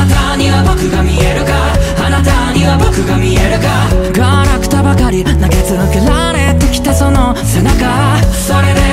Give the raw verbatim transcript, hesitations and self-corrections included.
なたには僕が見えるか、あなたには僕が見えるか。ガラクタばかり投げ続けられてきたその背中、それで